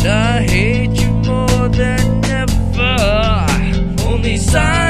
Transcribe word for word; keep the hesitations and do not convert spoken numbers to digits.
I hate you more than ever. Only sign